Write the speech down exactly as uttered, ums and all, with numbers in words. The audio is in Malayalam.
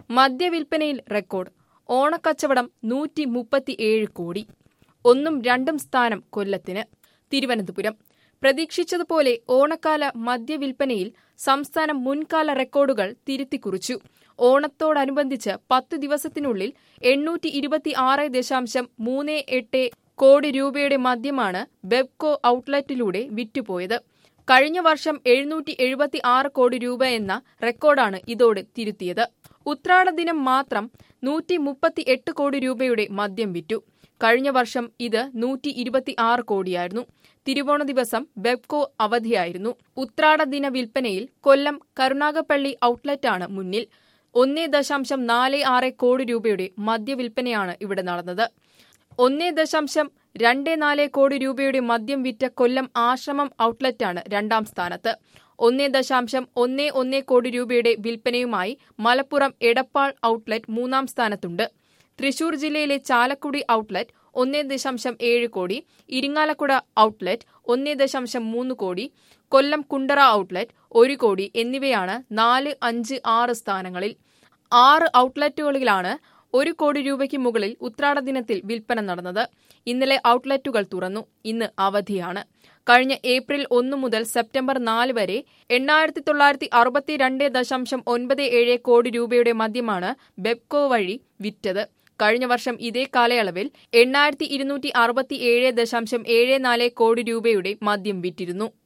മദ്യവിൽപ്പനയിൽ റെക്കോർഡ്. ഓണക്കച്ചവടം നൂറ്റി മുപ്പത്തിയേഴ് കോടി. ഒന്നും രണ്ടും സ്ഥാനം കൊല്ലത്തിന്. തിരുവനന്തപുരം. പ്രതീക്ഷിച്ചതുപോലെ ഓണക്കാല മദ്യവിൽപ്പനയിൽ സംസ്ഥാനം മുൻകാല റെക്കോർഡുകൾ തിരുത്തിക്കുറിച്ചു. ഓണത്തോടനുബന്ധിച്ച് പത്തു ദിവസത്തിനുള്ളിൽ എണ്ണൂറ്റി ഇരുപത്തി ആറ് ദശാംശം മൂന്ന് എട്ട് കോടി രൂപയുടെ മദ്യമാണ് ബെവ്കോ ഔട്ട്ലെറ്റിലൂടെ വിറ്റുപോയത്. കഴിഞ്ഞ വർഷം എഴുന്നൂറ്റി എഴുപത്തി ആറ് കോടി രൂപ എന്ന റെക്കോർഡാണ് ഇതോടെ തിരുത്തിയത്. ഉത്രാടദിനം മാത്രം നൂറ്റി മുപ്പത്തി എട്ട് കോടി രൂപയുടെ മദ്യം വിറ്റു. കഴിഞ്ഞ വർഷം ഇത് നൂറ്റി ഇരുപത്തി ആറ് കോടിയായിരുന്നു. തിരുവോണ ദിവസം ബെവ്കോ അവധിയായിരുന്നു. ഉത്രാടദിന വിൽപ്പനയിൽ കൊല്ലം കരുനാഗപ്പള്ളി ഔട്ട്ലെറ്റാണ് മുന്നിൽ. ഒന്നേ ദശാംശം നാല് ആറ് കോടി രൂപയുടെ മദ്യവിൽപ്പനയാണ് ഇവിടെ നടന്നത്. ഒന്നേ ദശാംശം രണ്ട് നാല് കോടി രൂപയുടെ മദ്യം വിറ്റ കൊല്ലം ആശ്രമം ഔട്ട്ലെറ്റാണ് രണ്ടാം സ്ഥാനത്ത്. ഒന്നേ ദശാംശം ഒന്ന് ഒന്ന് കോടി രൂപയുടെ വിൽപ്പനയുമായി മലപ്പുറം എടപ്പാൾ ഔട്ട്ലെറ്റ് മൂന്നാം സ്ഥാനത്തുണ്ട്. തൃശൂർ ജില്ലയിലെ ചാലക്കുടി ഔട്ട്ലെറ്റ് ഒന്നേ ദശാംശം ഏഴ് കോടി, ഇരിങ്ങാലക്കുട ഔട്ട്ലെറ്റ് ഒന്നേ ദശാംശം മൂന്ന് കോടി, കൊല്ലം കുണ്ടറ ഔട്ട്ലെറ്റ് ഒരു കോടി എന്നിവയാണ് നാല്, അഞ്ച്, ആറ് സ്ഥാനങ്ങളിൽ. ആറ് ഔട്ട്ലെറ്റുകളിലാണ് ഒരു കോടി രൂപയ്ക്ക് മുകളിൽ ഉത്രാടദിനത്തിൽ വിൽപ്പന നടന്നത്. ഇന്നലെ ഔട്ട്ലെറ്റുകൾ തുറന്നു. ഇന്ന് അവധിയാണ്. കഴിഞ്ഞ ഏപ്രിൽ ഒന്ന് മുതൽ സെപ്റ്റംബർ നാല് വരെ എണ്ണായിരത്തി തൊള്ളായിരത്തി അറുപത്തിരണ്ട് ദശാംശം ഒൻപത് ഏഴ് കോടി രൂപയുടെ മദ്യമാണ് ബെവ്കോ വഴി വിറ്റത്. കഴിഞ്ഞ വർഷം ഇതേ കാലയളവിൽ എണ്ണായിരത്തി ഇരുന്നൂറ്റി അറുപത്തി ഏഴ് ദശാംശം ഏഴ് നാല് കോടി രൂപയുടെ മദ്യം വിറ്റിരുന്നു.